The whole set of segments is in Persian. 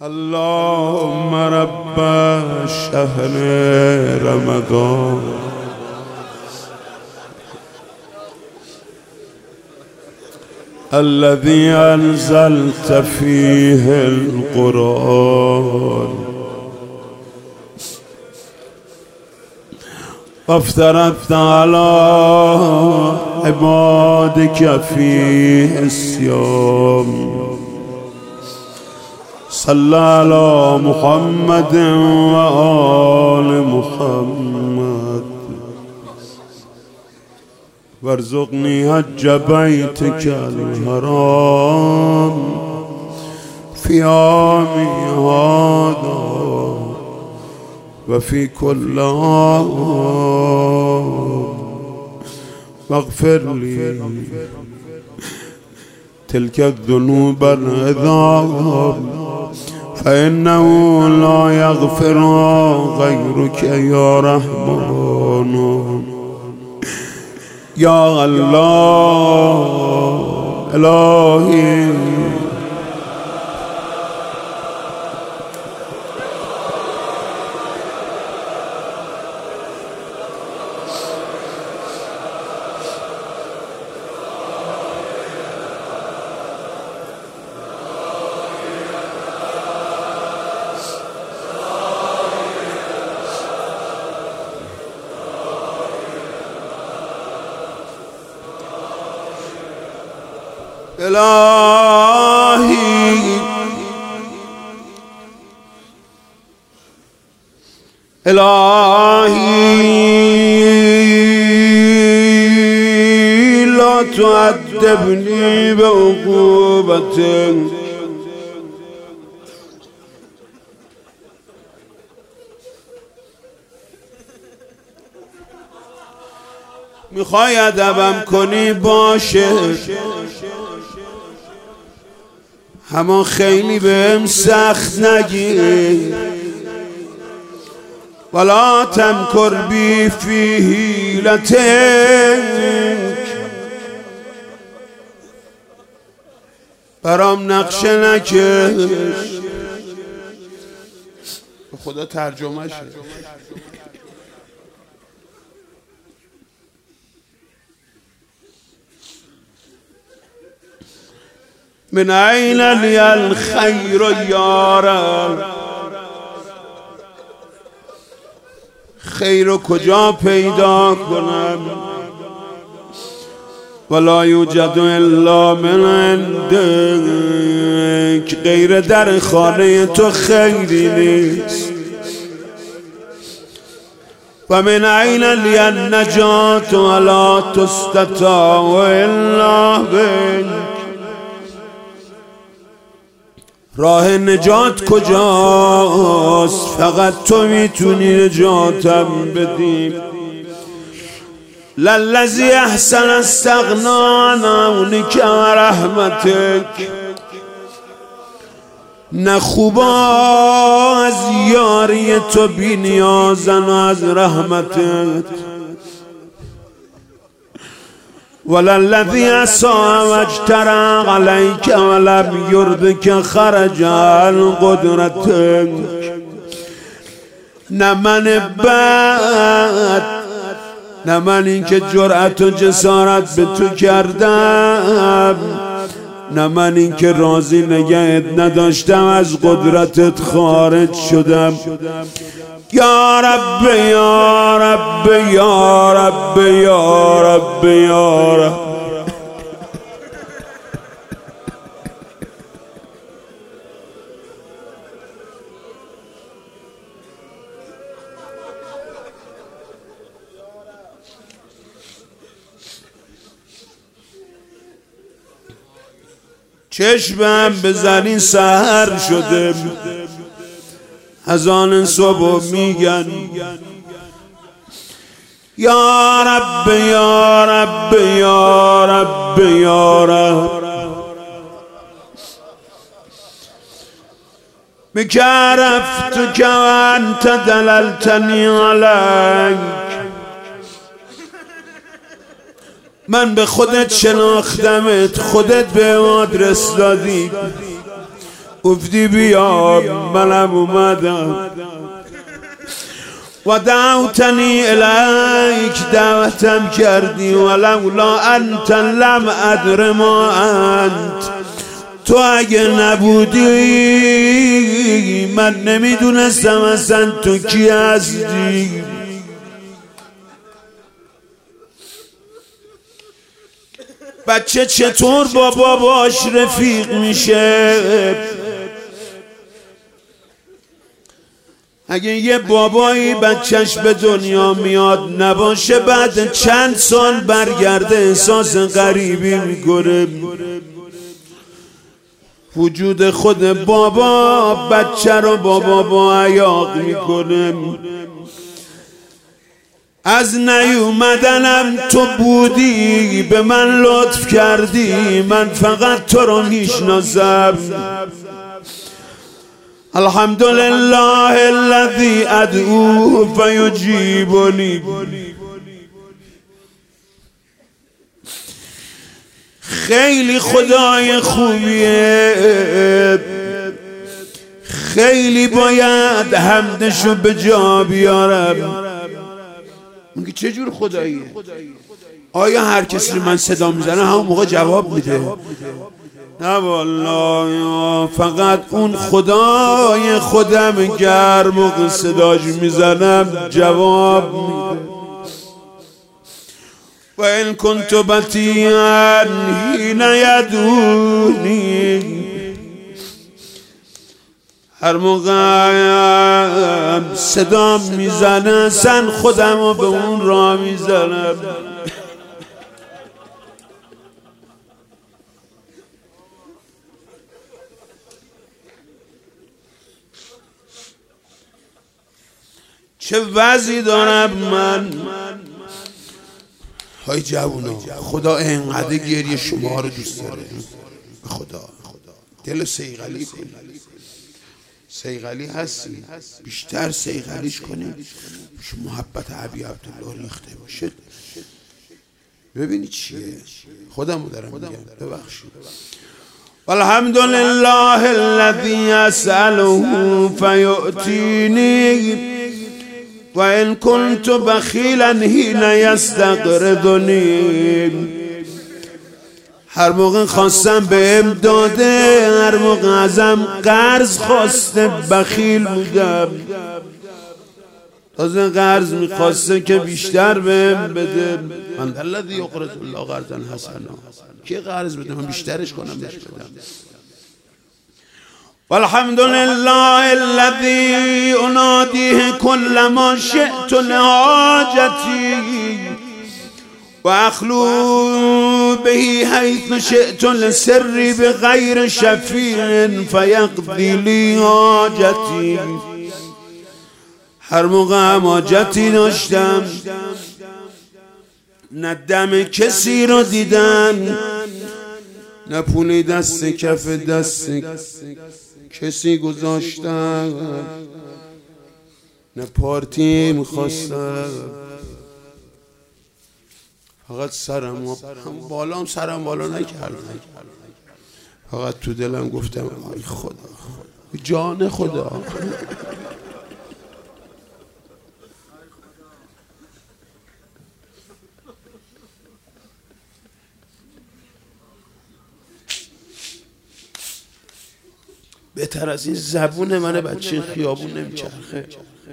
اللهم رب شهر رمضان الذي أنزلت فيه القرآن وافترضت على عبادك فيه الصيام صلى على محمد وآل محمد وارزقني حج بيتك الحرام في عامي هذا وفي كل عام واغفر لي تلك الذنوب العظام فإنه لا يغفر غيرك يا رحمن يا الله إلهي إلهي إلهي لا تعذبني بعقوبتك میخوای ادبم کنی باشه اما خیلی بهم سخت نگیر ولا تمکر بی فی حیلتک برام نقشه نکش به خدا ترجمه شه من أين لي الخير يا رب خیر کجا پیدا کنم ولا یوجد الا من عندك غیر در خانه تو خیری نیست و من أين لي النجاة ولا تستطاع الا بك راه نجات کجاست فقط تو میتونی نجاتم بدی للذی احسن استغنا عن عونک و رحمتک نه خوبا از یاری تو بی نیازن از رحمتت وللذی عصا واجترأ علیک ولم یرضک خرج عن قدرتک نه من بد نه من این که جرأت و جسارت به تو کردم نه من این که راضی نگهت نداشتم از قدرتت خارج شدم یا رب یا رب یا رب یا رب یا رب چشمم بزنی سحر شده اذان صبح میگن یا رب یا رب یا رب یا رب بك عرفتك وانت دللتنی علیک من به خودت شناختمت خودت به آدرس دادی گفتی بیا منم اومدم و دعوتنی الیک دعوتم کردی ولولا انت لم ادر ما انت تو اگه نبودی من نمیدونستم اصلا تو کی هستی بچه چطور با باباش رفیق میشه اگه یه بابایی بچهش به دنیا میاد نباشه بعد چند سال برگرده احساس غریبی میکنه وجود خود بابا بچه رو با بابا عیاق میکنه از نیومدنم تو بودی به من لطف کردی من فقط تو رو میشناسم الحمدلله الذی ادعوه فیجیبنی خیلی خدای خوبیه خیلی باید حمدشو به جا بیارم میگه چه جور خداییه آیا هر کسی رو من صدا میزنه همون موقع جواب میده نه والله فقط اون خدای خودم گرم و صداش میزنم جواب میده و این کنت بطیعا حین یدونی هر موقع صدا میزنه سن خودم رو به اون راه میزنم چه وضعی دارم من های جوونا خدا اینقدر گریه شما رو دوست داره به خدا دل صیقلی کنید صیقلی هستی بیشتر صیقلیش کنید محبت ابی عبدالله ریخته باشه ببینید چیه خودمو دارم میگم ببخشید والحمدلله الذی اسأله فیؤتینی و ان کنت بخیلا حین یستقرضنی هر موقع خواستم بهم داده هر موقع ازم قرض خواسته بخیل بودم تازه قرض میخواسته که بیشتر بهم بده من الذی یقرض الله قرضا حسنا کی قرض بده من بیشترش کنم بهش بدم والحمد لله الذي اناديه كل ما شئت لحاجتي واخلو به حيث شئت لسري بغير شفيع فيقضي لي حاجتي هر موقع حاجتی داشتم نه دم کسی رو دیدم نه پولی دست کف دست کسی گذاشتم نه پارتی میخواستم فقط سرم بالام سرم بالا نکردم فقط تو دلم گفتم ای خدا جان خدا بهتر از این زبون من بچه خیابون نمیچرخه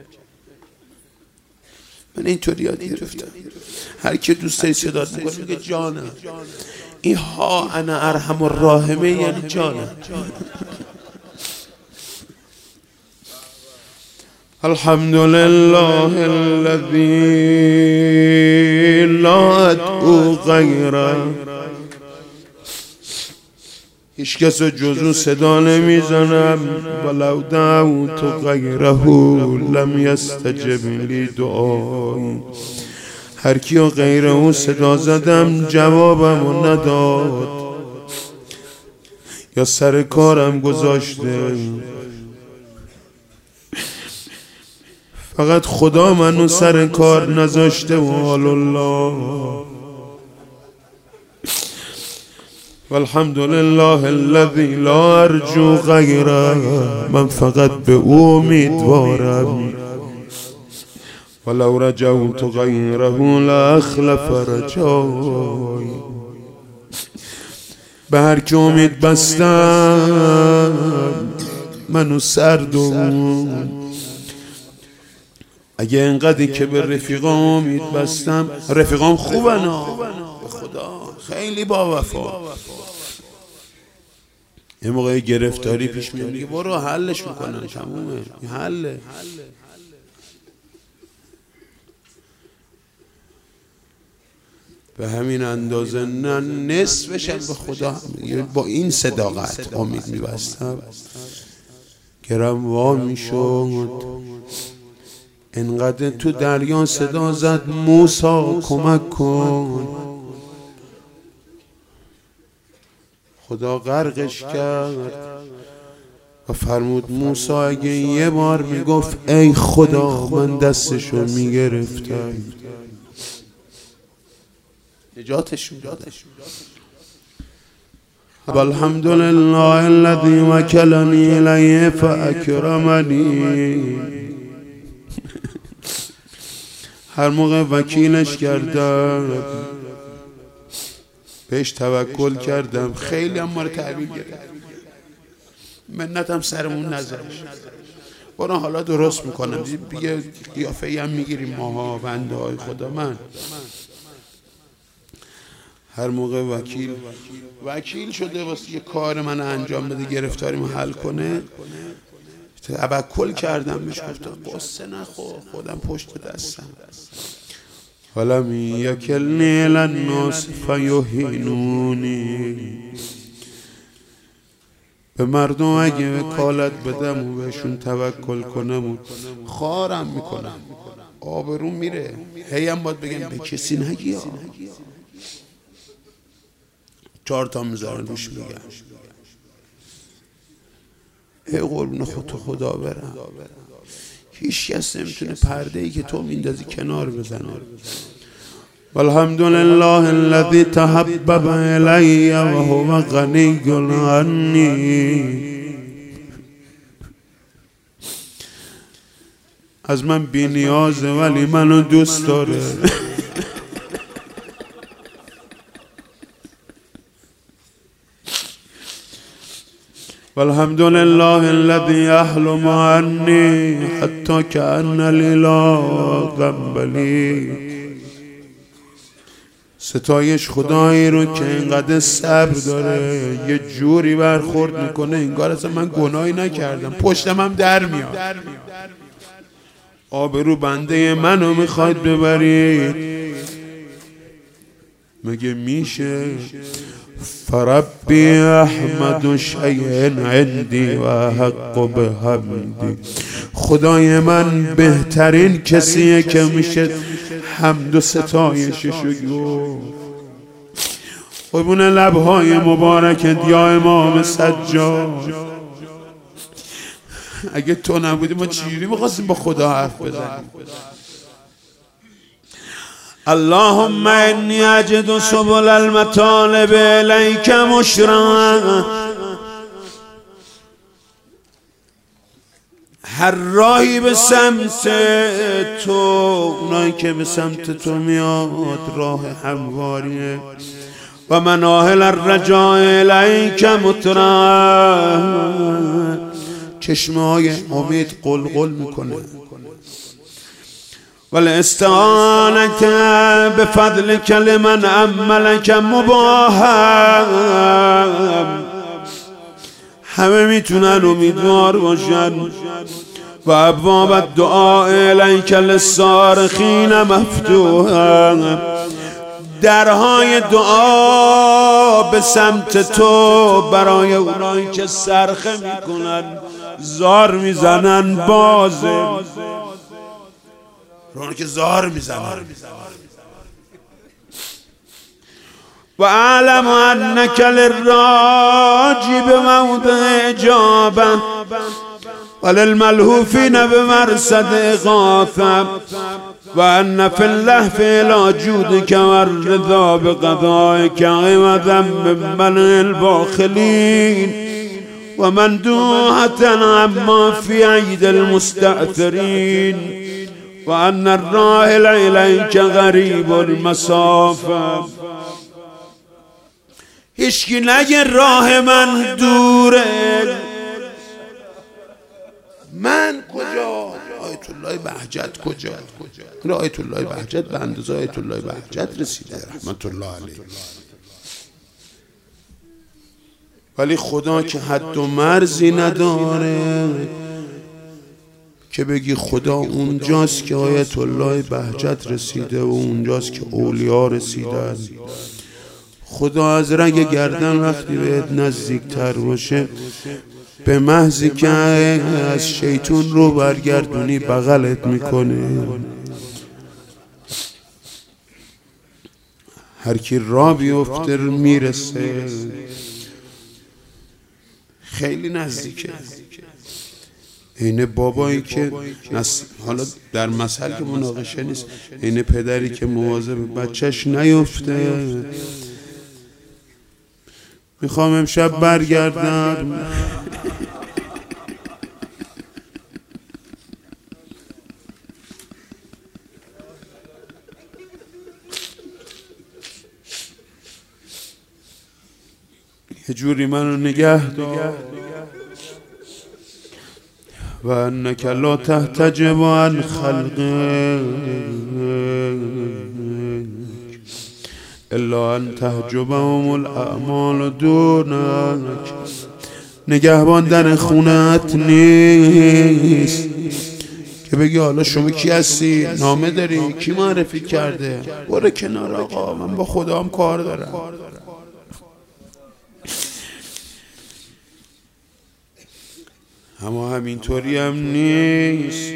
من اینطوری یاد گرفتم هر کی دوست داری صدات میکنه میگه جانم این ها انا ارحم الراحمین یعنی جانم الحمد لله الذي لا ادعو غیره هیچ کس جزو صدا نمیزنم ولو دعوت غیره لم یستجب لی دعایی هر کیو غیر او صدا زدم جوابم نداد یا سر کارم گذاشته فقط خدا منو سر کار نذاشته و حال الله والحمد لله الذي لا ارجو غیره، من فقط به او امیدوارم. ولو رجوت غیره لاخلف رجای. به هر که امید بستم منو سردون. اگه اینقدری که به رفیقام امید بستم، رفیقام خوبن به خدا، خیلی با وفا. یه موقع گرفتاری پیش میاد میگه برو حلش میکنن، تمومه، حله. به همین اندازه نه نصفشم به خدا با این صداقت امید میبستم. گرم وا میشد، انقدر تو دریا صدا زد موسی کمک کن. خدا غرقش کرد و فرمود موسی اگه یه بار میگفت ای خدا، من دستشو میگرفتم، نجاتش میدادم. والحمد لله الذي وكلني الیه فاکرمنی. هر موقع وکیلش کردم، بهش توکل کردم، خیلی هم ما رو تحویل گرفت. منتم سرمون نذاشت. برو حالا درست میکنم، یه قیافه‌ای هم میگیریم ماها بنده های خدا. من هر موقع وکیل شده واسه یه کار من انجام بده، گرفتاریمو حل کنه، توکل کردم بهش، گفتم قصه نخور، خودم پشت دستم. ولم یکلنی الی الناس فیهینونی. به مردم اگه وکالت بدم و بهشون توکل کنم خارم میکنم، آبروم میره. هی هم باید بگم به کسی نگی. 4 تا میذارن روش میگن ای قربون خدا برم. هیچ کس نمیتونه پرده ای که تو میندازی کنار بزنه. والحمد لله الذي تحبب الی و هو غنی عنی. از من بی نیازه ولی منو دوست داره. والحمد لله الذي يحلم عني حتى كأن الاله قنبلی. ستایش خدایی رو که اینقدر صبر داره، یه جوری برخورد میکنه انگار اصلا من گناهی نکردم، پشتم هم در میاد. آبرو بنده منو میخواید ببرید؟ مگه میشه؟ فربی احمد شیء عندی و حق به حمدی. خدای من بهترین کسیه که میشه حمد و ستایششو گفت. قربون لبهای مبارکت یا امام سجاد. اگه تو نبودی ما چجوری میخواستیم با خدا حرف بزنیم؟ اللهم انی اجد سبل المطالب الیک مشرعا. هر راهی به سمت تو، اونایی که به سمت تو میاد راه همواریه. و مناهل الرجاء الیک مطرح. چشمه های امید قلقل میکنه. والاستعانت بفضلک لمن عملک مباحا. همه میتونن امیدوار باشن. و ابواب الدعاء الیک للصارخین مفتوحا. درهای دعا به سمت تو برای اونایی که صرخه میکنن، زار میزنن، بازه رونی که زار میزنن. و اعلم انک للراجی بموضع اجابه. وللملهوفین بمرصد اغاثه وأن في اللهف إلى جودك والرضا بقضائك عوضا من منع الباخلين ومندوحة عما في أيدي المستأثرين وأن الراحل إليك غریب المسافة. هیچکی نگه راه من دوره. من کجا؟ آیت الله بهجت کجا؟ آیت الله بهجت به اندازه آیت الله بهجت رسیده رحمت الله علیه. ولی خدا که حد و مرزی نداره که بگی خدا اونجاست که آیت الله بهجت رسیده و اونجاست که اولیا رسیدن. خدا از رگ گردن وقتی بهت نزدیک تر باشه به محضی که از شیطون رو برگردونی بغلت میکنه. هر کی را بیفته میرسه. خیلی نزدیکه. اینه بابایی که حالا در مثل که مناقشه نیست، اینه پدری که مواظب بچهش نیفته. میخوام امشب برگردم. یه جوری منو نگه دار و انک لا تحتجب عن خلقک الا ان تحجبهم الاعمال دونک. نگهبان در خونت نیست که بگی حالا شما کی هستی؟ نامه داری؟ کی معرفی کرده؟ برو کنار آقا، من با خدام کار دارم. اما همینطوری هم نیست.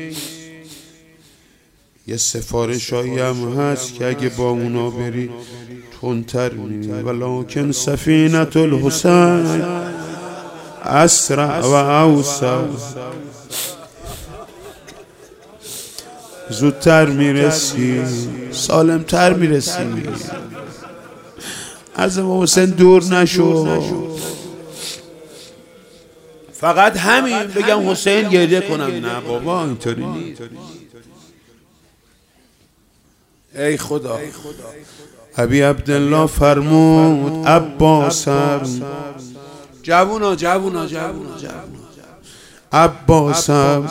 یه سفارشایی هم هست که اگه با اونا بری تندتر میری. ولکن سفینة الحسین اسرع و اوسع. زودتر میرسی، سالمتر میرسی. از امام حسین دور نشو. فقط همین بگم حسین گریه کنم، نه بابا اینطوری نیست. ای خدا. ابی عبدالله فرمود عباسم، جوونا عباسم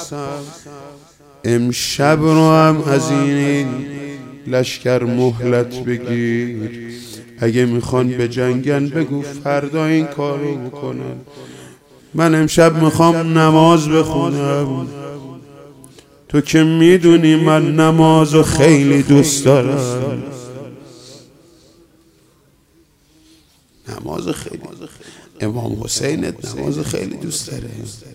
امشب رو هم از این لشکر مهلت بگیر. اگه میخوان به جنگن بگو فردا این کارو بکنن. من امشب میخوام نماز بخونم. تو که میدونی من نمازو خیلی دوست دارم. نماز خیلی امام حسین نماز خیلی دوست داره.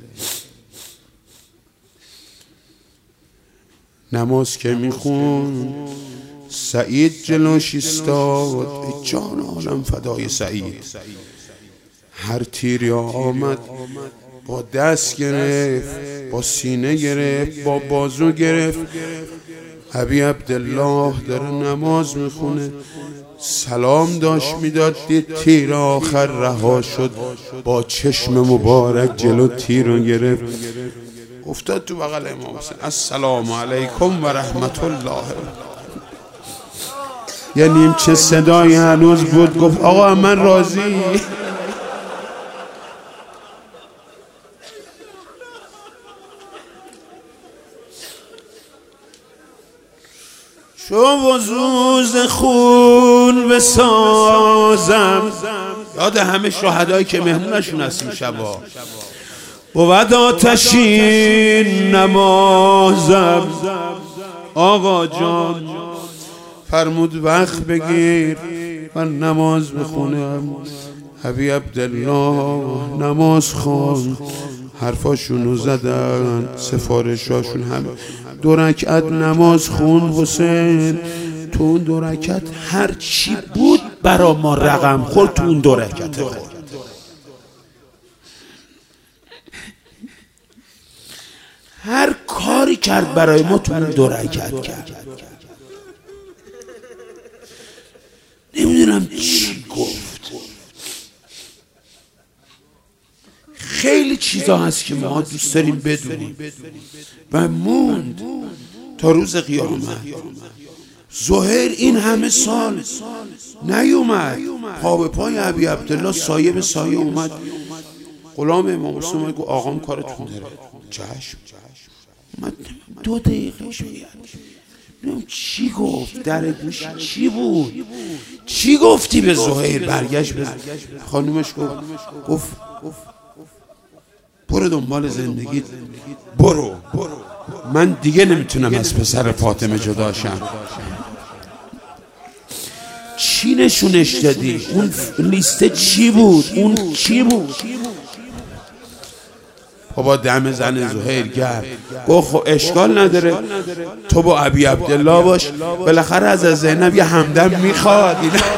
نماز که میخون سعید جلوش ایستاد. جان عالم فدای سعید. هر تیری آمد با دست گرفت، با سینه گرفت، با بازو گرفت. ابی عبدالله داره نماز میخونه، سلام داشت میداد، دید تیر آخر رها شد، با چشم مبارک جلو تیر رو گرفت، افتاد تو بغل امام حسین. السلام علیکم و رحمت الله. یعنی چه صدایی هنوز بود. گفت آقا من راضی. چو وزوز خون بسازم. یاد همه شهدایی که مهمونشون هستیم شبا. بود آتشین نمازم. آقا جان فرمود وقت بگیر من نماز بخونم. ابی عبدالله نماز خوان، حرفاشونو زدن، سفارشاشون هم. 2 رکعت نماز خون حسین. تو اون 2 رکعت هر چی بود برا ما رقم خورد. تو اون 2 رکعت خورد. هر کاری کرد برای ما تو اون 2 رکعت کرد. نمیدونم چی گفت. خیلی چیزا هست که ما دوست داریم بدونیم و موند تا روز قیامت. زهیر این همه سال نیومد، پا به پای ابی عبدالله سایه به سایه اومد. غلام امام حسین اومد گفت آقام کارتون داره. چشم. اومد 2 دقیقه شاید چی گفت، در گوش چی بود، چی گفتی به زهیر؟ برگشت به خانومش گفت برو دنبال زندگی، برو، من دیگه نمیتونم از پسر فاطمه جدا شم. چی نشونش دادی؟ اون لیسته چی بود؟ اون چی بود؟ بابا دم زن زهیر گرد گفت خب اشکال نداره، تو با ابی عبدالله باش، بالاخره از زینب یه همدم میخواد.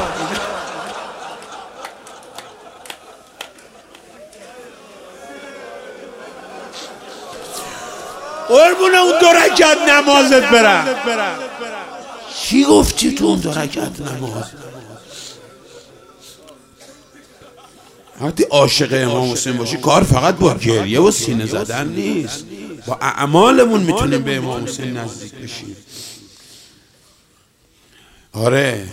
قربون اون 2 رکعت نمازت برم. چی گفتی تو اون 2 رکعت نماز؟ وقتی عاشق امام حسین باشی کار فقط با گریه و سینه زدن نیست، با اعمالمون میتونیم به امام حسین نزدیک بشیم. آره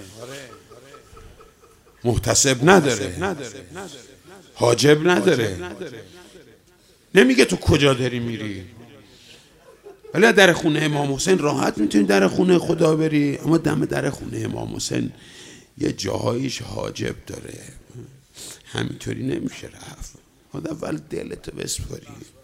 محتسب نداره، حاجب نداره، نمیگه تو کجا داری میری، ولی در خونه امام حسین راحت میتونی در خونه خدا بری، اما دم در خونه امام حسین یه جاهایش حاجب داره، همینطوری نمیشه رفت. اول دلتو بسپاری.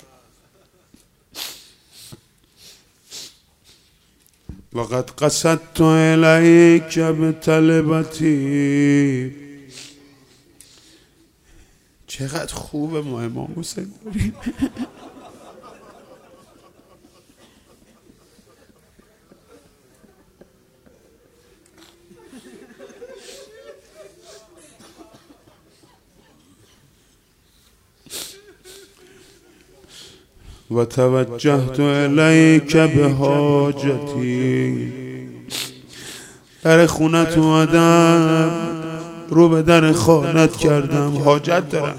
وقد قصدت الیک بطلبتی. چقدر خوبه ما امام حسین داریم. و توجهت الیک بحاجتی. در خونت اومدم، رو به در خانت کردم، حاجت دارم.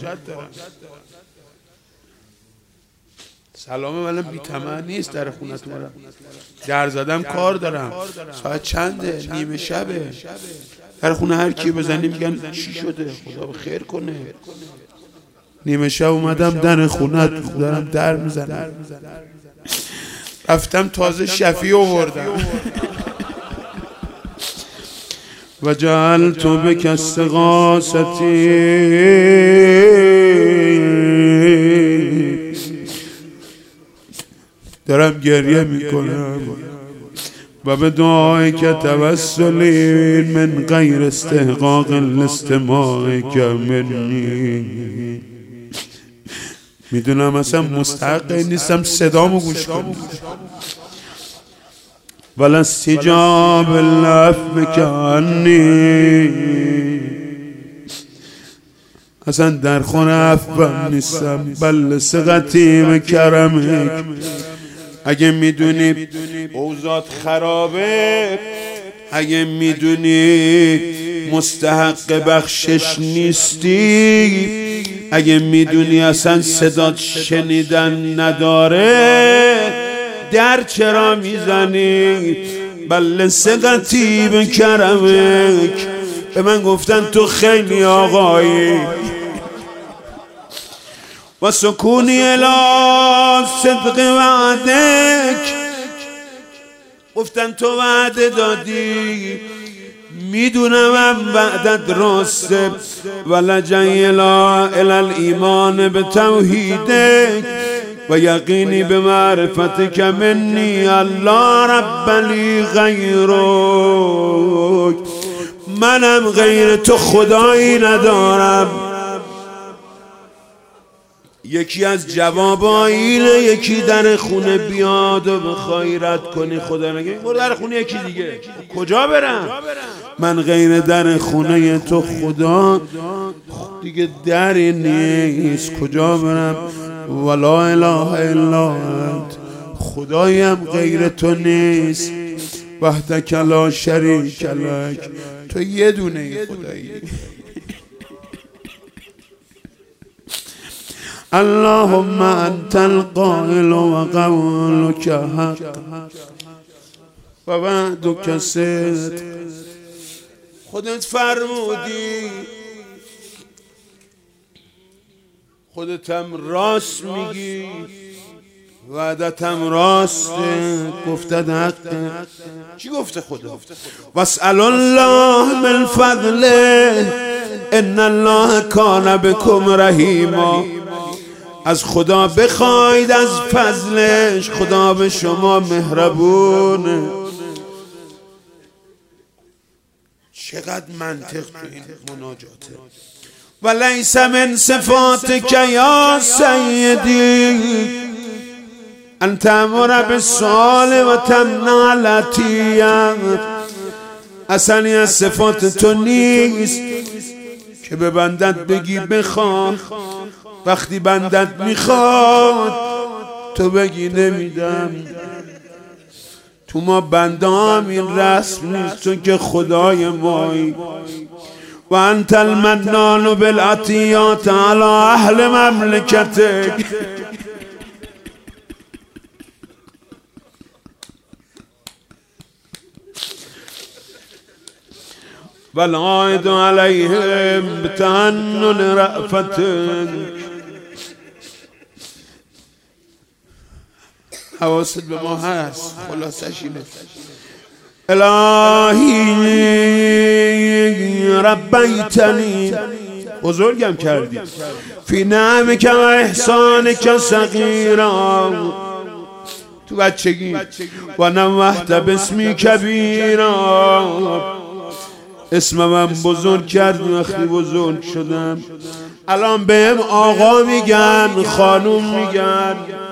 سلامه ولی بی طمع نیست. در خونت اومدم، در زدم، کار دارم، ساعت چنده، نیمه شبه. در خونه هر کی بزنی میگن چی شده، خدا خیر کنه. نیمه شب اومدم در خونت، دارم در میزنم. رفتم تازه شفیع آوردم. و جعلت بک استغاثتی. دارم گریه میکنم و به دعای که توسلی من غیر استحقاق الاستماع که منی. میدونم اصلا مستحق نیستم صدامو گوش کنم. ولا استجاب العفو عنی. اصلا در خونه عفو نیستم، بل ثقتی به کرمک. اگه میدونی اوضاع خرابه، اگه میدونی مستحق بخشش نیستی، اگه میدونی اصلا صدات شنیدن نداره، در چرا میزنی؟ بل ثقتی به کرمک. به من گفتن تو خیلی آقایی. و سکونی الی صدق وعدک. گفتن تو وعده دادی، میدونم وعدت راسته. و لجی الی الایمان به توحیدک و یقینی به معرفتک منی الله رب لی غیرک. منم غیر تو خدایی ندارم. یکی از جوابا اینه، یکی در خونه بیاد و بخوای رد کنی، خدا نگه برو در خونه یکی دیگه. کجا برم؟ من غیر در خونه تو خدا دیگه دری نیست، کجا برم؟ ولا اله الا انت. خدایم غیر تو نیست، وحدک لا شریک لک، تو یه دونه خدایی. اللهم انت القائل و قولک حق و وعدک صدق. خودت فرمودی، خودتم راست میگی، وعدتم راسته، گفتد حقه. چی گفته خدا؟ واسأل الله من فضله ان الله کان بکم رحیما. از خدا بخواید از فضلش، خدا به شما مهربونه. چقدر منطق تو این مناجاته. ولیس من صفاتک یا سیدی ان تأمر بالسؤال و تمنع العطیه. اصلی از صفات تو نیست که به بندت بگی بخواه، وقتی بندت میخواد تو بگی نمیدم. تو ما بنده هم این رسم نیست، چون که خدای مایی. و انت المنان بالعطیات علی اهل مملکتک. والعائد علیهم بتحنن رأفتک. حواست به ما هست، خلاصش اینه. الهی ربیتنی، بزرگم کردی، فی نعمک و احسانک صغیرا، تو بچگی، و نوحت باسمی کبیرا، اسم من بزرگ کرد وقتی بزرگ شدم. الان بهم آقا میگن، خانوم میگن،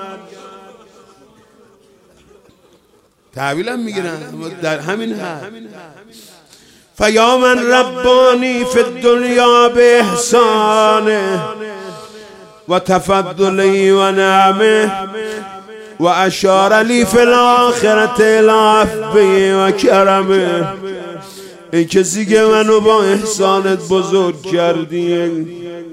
تحویلم میگیرن در همین حد. فیا من ربانی فی الدنیا به احسانه و تفضلی و نعمه و اشار لی فی الاخرت العفو و کرمه. ای کسی که منو با احسانت بزرگ کردی،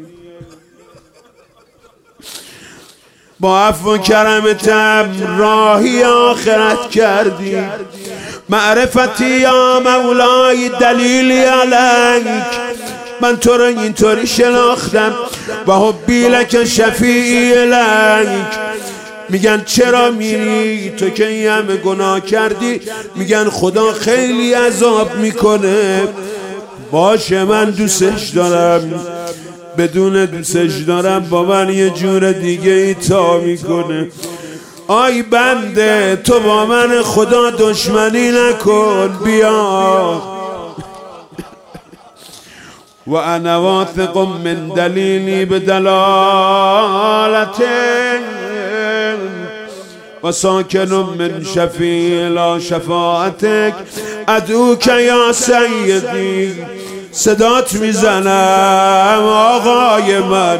با عفو و کرمتم راهی آخرت کردی. معرفتی یا مولای دلیلی علیک، من تو رو اینطوری شناختم. و حبی لک شفیعی الیک. میگن چرا میری تو که این همه گناه کردی؟ میگن خدا خیلی عذاب میکنه. باشه من دوستش دارم، بدون دوستش دارم با من یه جور دیگه ای تا میکنه. آی بنده تو با من خدا دشمنی نکن، بیا. و انا واثق من دلیلی به دلالته و ساکن من شفیع لا شفاعتک. ادعوک یا سیدی، صدات میزنم آقای من.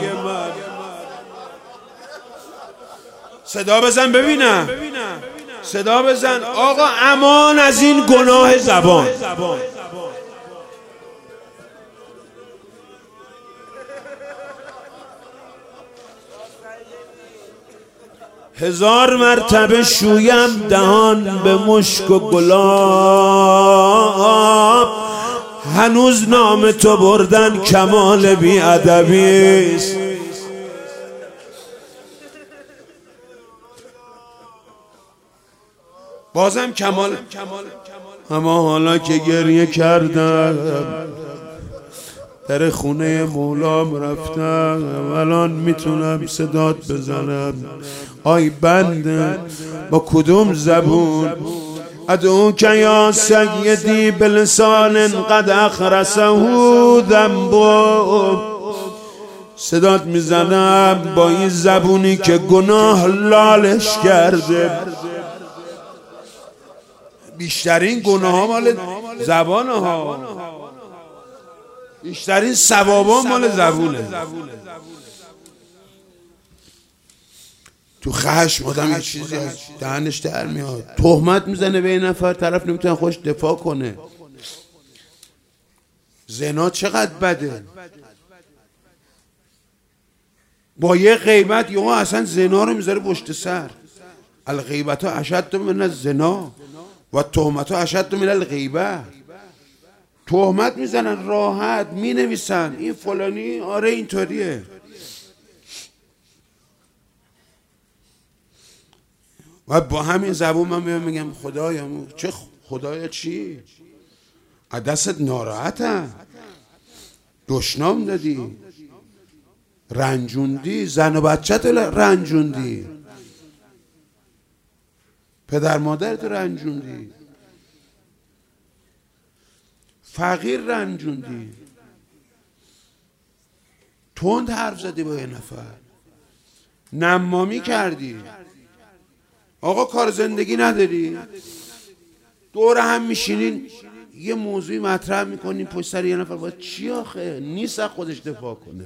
صدا بزن ببینم، صدا بزن آقا. امان از این گناه زبان. هزار مرتبه شویم دهان به مشک و گلاب، هنوز نام تو بردن کمال بی ادبی است. بازم کمال. اما حالا که گریه کردم، در خونه مولام رفتم، الان میتونم صدات بزنم. آی بنده با کدوم زبون؟ ادعوک یا سیدی بلسان قد اخرسه ذنبه. صدات میزنم با این زبونی که گناه لالش کرده. بیشترین گناه ها مال زبان ها، بیشترین ثوابا مال زبونه. تو خشم آدم یه چیزی دهنش در میاد، تهمت میزنه به این نفر، طرف نمیتونه خوش دفاع کنه. زنا چقدر بده. با یه غیبت یهو اصلا زنا رو میذاره پشت سر. الغیبت اشد من الزنا و تهمت اشد من الغیبه. تهمت میزنن راحت، مینویسن این فلانی آره اینطوریه. و با همین زبون من میگم خدایا، چه خدایا چی؟ دستت ناراحتم، دشنام دادی، رنجوندی، زن و بچت رنجوندی، پدر مادرت رنجوندی، فقیر رنجوندی، تند حرف زدی با یه نفر، نمامی کردی. آقا کار زندگی نداری؟ دور هم میشینین یه موضوعی مطرح میکنین پشت سر یه نفر، باید چی آخه؟ نیست خودش دفاع کنه.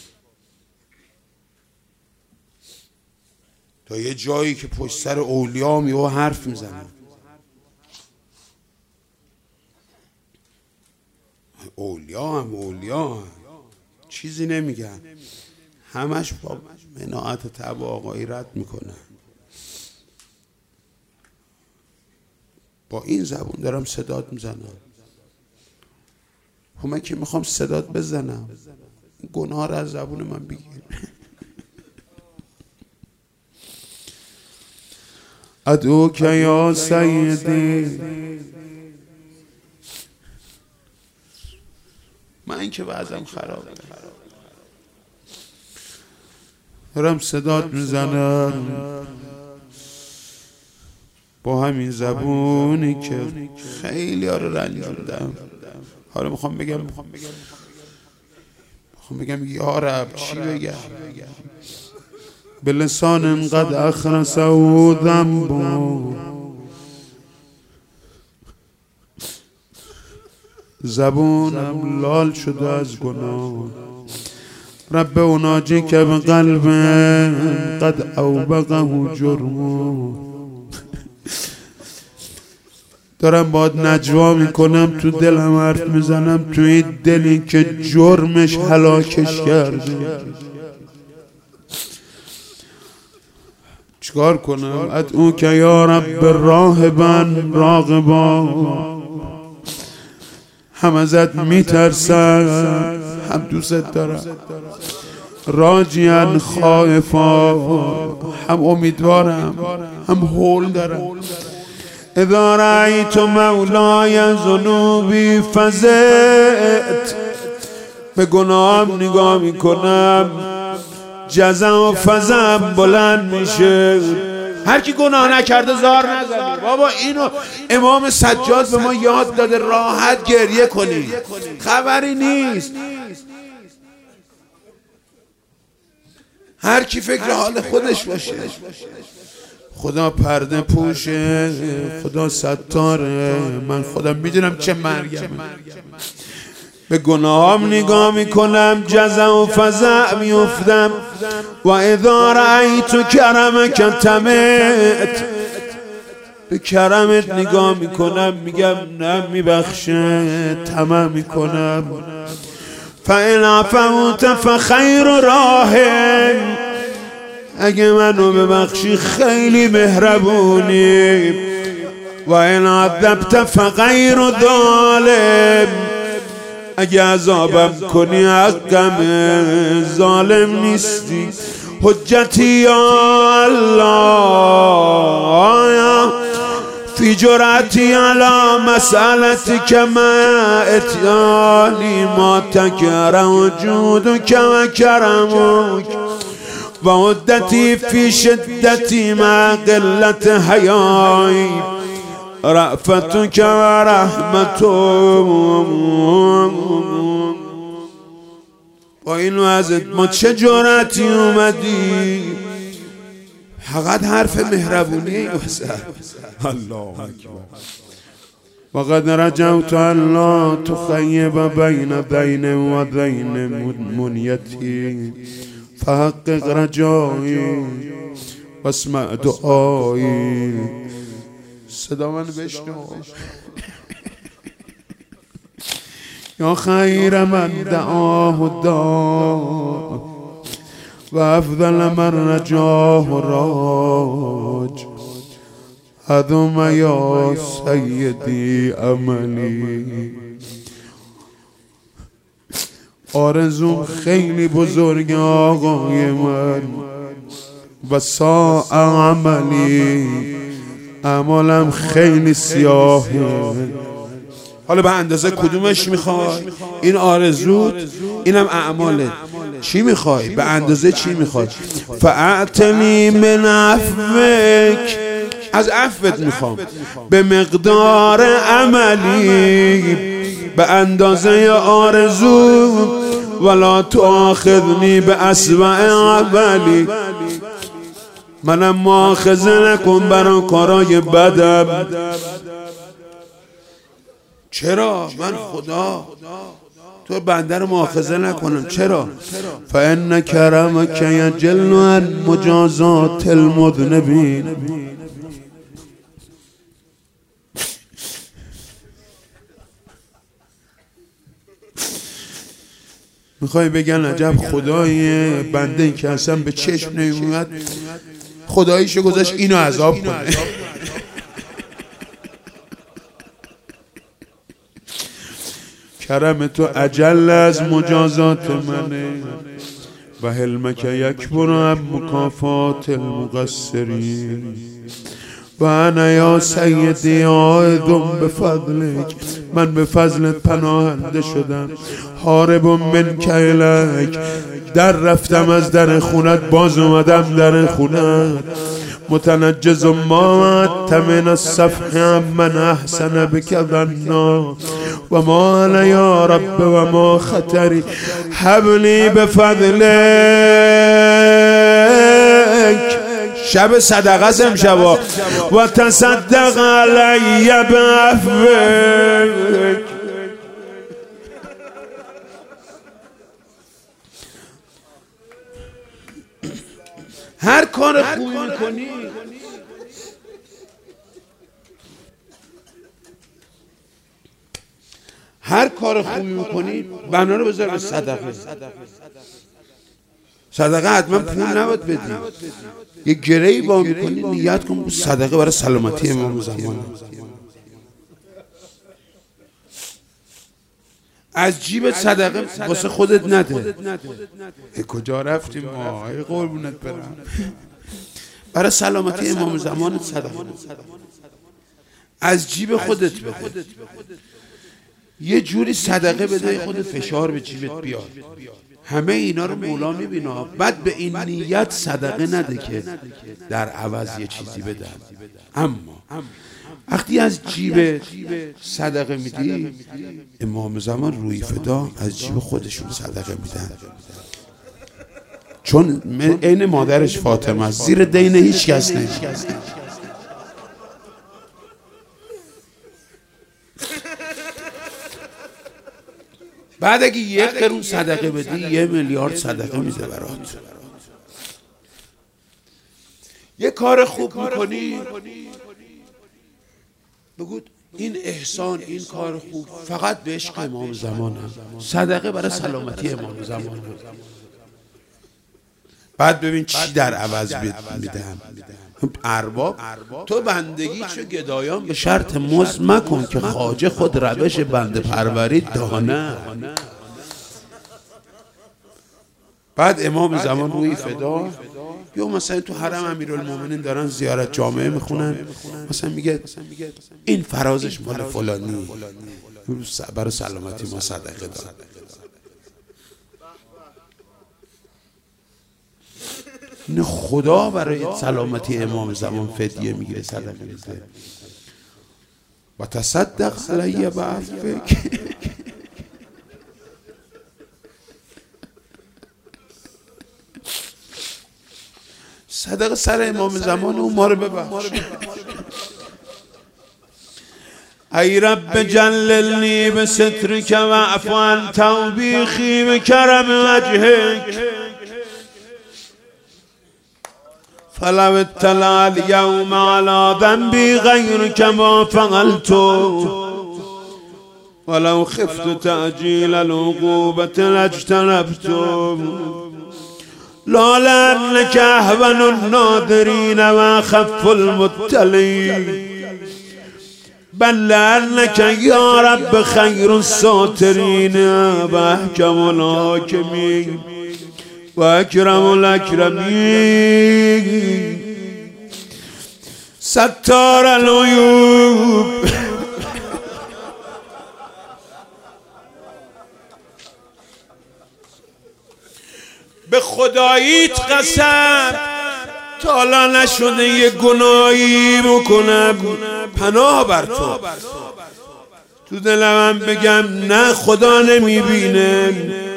تا یه جایی که پشت سر اولیا میو حرف میزنن. اولیا چیزی نمیگن، همش با مناعت و طبع آقایی رد میکنن. با این زبون دارم صدات میزنم. من که میخوام صدات بزنم، گناه رو از زبون من بگیر. ادعوک یا سیدی. من که وضعم خرابه، دارم صدات میزنم با همین زبونی که خیلی ها رو رنجوندم. حالا میخوام بگم یا رب چی بگم؟ به لسان قد اخرس و ذنب، زبونم لال شده از گناه. رب اوناجی که به قلب قد اوبقه جرم. دارم باید نجوا میکنم، تو دلم حرف میزنم، تو این دلی که جرمش هلاکش کرده. چیکار کنم؟ ادعو که یا رب راهبا راغبا. هم ازت میترسم، هم دوست دارم. راجیان خائفا، هم امیدوارم، هم هول دارم. اذا رأیت مولای ذنوبی فزعت. به گناهم نگاه میکنم، جزع و فزعم بلند میشه. هر کی گناه نکرده زار نزنی. بابا اینو امام سجاد به ما یاد داده، راحت گریه کنی، خبری نیست. هر کی فکر حال خودش باشه. خدا پرده پوشه، خدا ستاره، من خودم میدونم چه مرگمه. به گناهام نگاه میکنم، جزع و فزع میافتم. و اذا رأیت کرمک طمعت. به کرمت نگاه میکنم، میگم نه میبخشه، طمع میکنم. فإن عفوت فخیر راحم. اگه منو ببخشی خیلی مهربونی. و ان عذبت فغیر ظالم. اگه عذابم کنی حقم، ظالم نیستی. حجتی یا الله فی جرأتی علی مسئلتی که ما اتیانی ما تکر وجودک و کرمک. و عدتی فی شدتی مع قلت حیایی. رأفتک و رحمتک. با این وضعت ما چه جرأتی اومدی؟ فقط حرف مهربونی واسه الله اکبر. وقد رجوت الله تخیب بین دین و دین منیتی. فحقق رجایی واسمع دعایی. صدا من بشنو. یا خیر من دعاه دعا و افضل من رجاه راج هدوم یا سیدی عملی. آرزوم خیلی بزرگ آقای من و ساء عملی، اعمالم خیلی سیاهه. حالا به اندازه کدومش میخوای؟ این آرزوت، اینم اعمالت. چی میخوای؟ به اندازه چی میخوای؟ فاعتنی من عفوک، از عفوت میخوام. به مقدار عملی، به اندازه آرزو. ولا تؤاخذنی به اسوأ عملی، منم مؤاخذه نکن برای کارای بدم. چرا؟ من خدا تو بنده رو مؤاخذه نکنم. چرا؟ فإن کرمک یجل عن مجازات المذنبین. میخوای بگن عجب خدای بنده این که اصلا به چشم نمیومد خداییشو گذاشت اینو عذاب کنه. کرم تو اجل از مجازات منه و حلمک یکبر عن مکافات المقصرین. و انا یا سیدی عائد بفضلک، من به فضلت پناهنده شدم. هارب منک الیک، در رفتم از در خونت، باز اومدم در خونت. متنجز ما وعدت من الصفح من احسن بک ظنا و ما علی یا رب و ما خطری حبلی بفضلک. شب صدقه است امشبا. و تصدق علی بعفوک. هر کار خوبی میکنی بنا رو بذار به صدقه. صدقه حتما پول نباید بدی. یه گرهی با میکنی نیت کن صدقه برای سلامتی امام زمان. از جیب صدقه واسه خودت نده. کجا رفتیم ما؟ قربونت برم. برای سلامتی امام زمان صدقه از جیب خودت بده. یه جوری صدقه بده خودت فشار به جیبت بیاد. همه اینا رو مولا میبینه. بعد به این نیت صدقه نده که در عوض یه چیزی بدن. اما وقتی از جیب صدقه میدی، امام زمان روی فدا از جیب خودشون صدقه میدن. چون عین مادرش فاطمه است، زیر دین هیچ کس نمیاد. بعد اگه 1 قرون صدقه بدی 1 میلیارد صدقه میده برات. یه کار خوب میکنی بگو این احسان، این کار خوب فقط به عشق امام زمان هم. صدقه برای سلامتی امام زمان هم. بعد ببین چی در عوض میدم. ارباب تو بندگیشو گدایان به شرط مزد مکن که خواجه خود روش بنده پروری دانه. بعد امام زمان روی فدا، یا مثلا تو حرم امیرالمومنین دارن زیارت جامعه میخونن، مثلا میگه این فرازش مال فلانی، برای سلامتی ما صدقه داد. نه خدا برای سلامتی امام زمان فدیه میگیره، صدقه میده. و تصدق علی بعفوک. صدقه سر امام زمان اون ما رو ببخش. ای رب جللنی بسترک و عفو عن توبیخی و کرم وجهک فلو اطلع اليوم على ذنبي غيرك ما فعلت ولو خفت تأجيل العقوبة لاجتنبت لا لأنك أهون الناظرين وأخف المبتلين بل لأنك يا رب خير الساترين وأحكم الحاكمين وأكرم الأكرمين ستار العیوب. به خداییت قسم تا حالا نشده یه گناهی بکنم پناه بر تو دلم بگم نه خدا نمیبینه،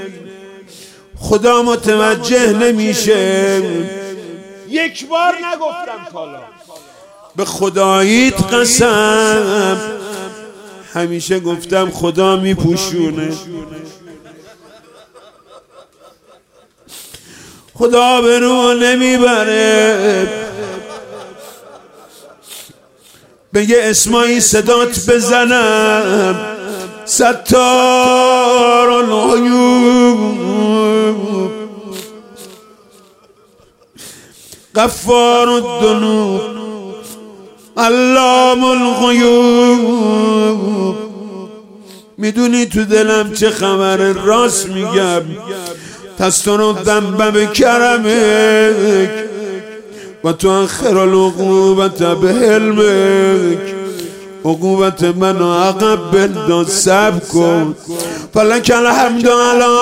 خدا متوجه نمیشه. یک بار نگفتم تا حالا. به خداییت قسم همیشه گفتم خدا میپوشونه، خدا به رو نمیبره. به یه اسمایی صدات بزنم ستار العیوب غفار الذنوب علام الغیوب. میدونی تو دلم چه خبره؟ راست میگم. تستر الذنب بکرمک و تؤخر العقوبة بحلمک. عقوبت منو عقب بنداز، صبر کن. فلک الحمد علی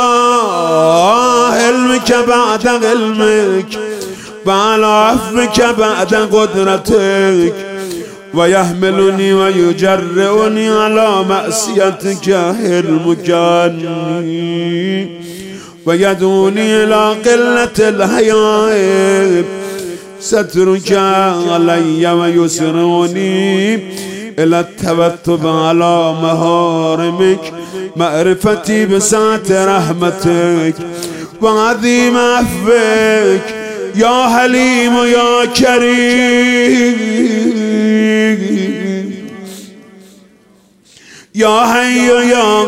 حلمک بعد علمک و علی عفوک بعد قدرتک و یحملنی و یجرعنی علی معصیتک حلمک عنی و یدعونی الی قلة الحیاء سترک علی و یسرونی الی التوتب علی محارمک معرفتی بسعت رحمتک و عظیم عفوک یا حلیم و یا کریم یا حی و یا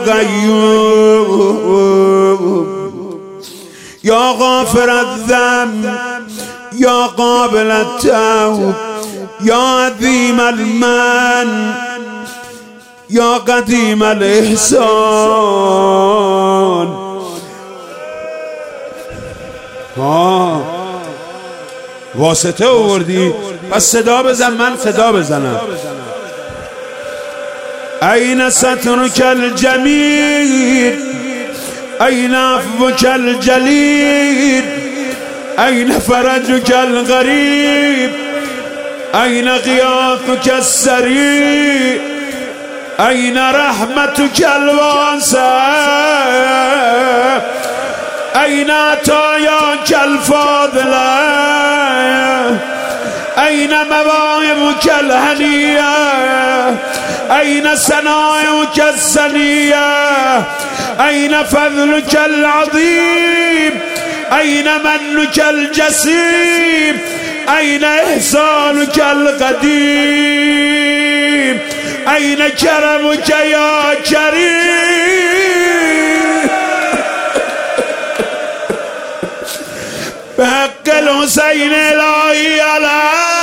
قیوم یا غافر الذنب یا قابل التوب یا عظیم المن یا قدیم الاحسان. واسطه آوردی؟ پس صدا بزن، من صدا بزنم. این سترک الجمیل این عفوک الجلیل این فرجک الغریب این غیاثک السریع این رحمتک الواسعه این عطایاک الفاضله این مواهبک الهنیه این صنایعک السنیه این فضلک العظیم این منک الجسیم این احسانک القدیم این کرمک یا کریم. به حق الحسین الهی علیه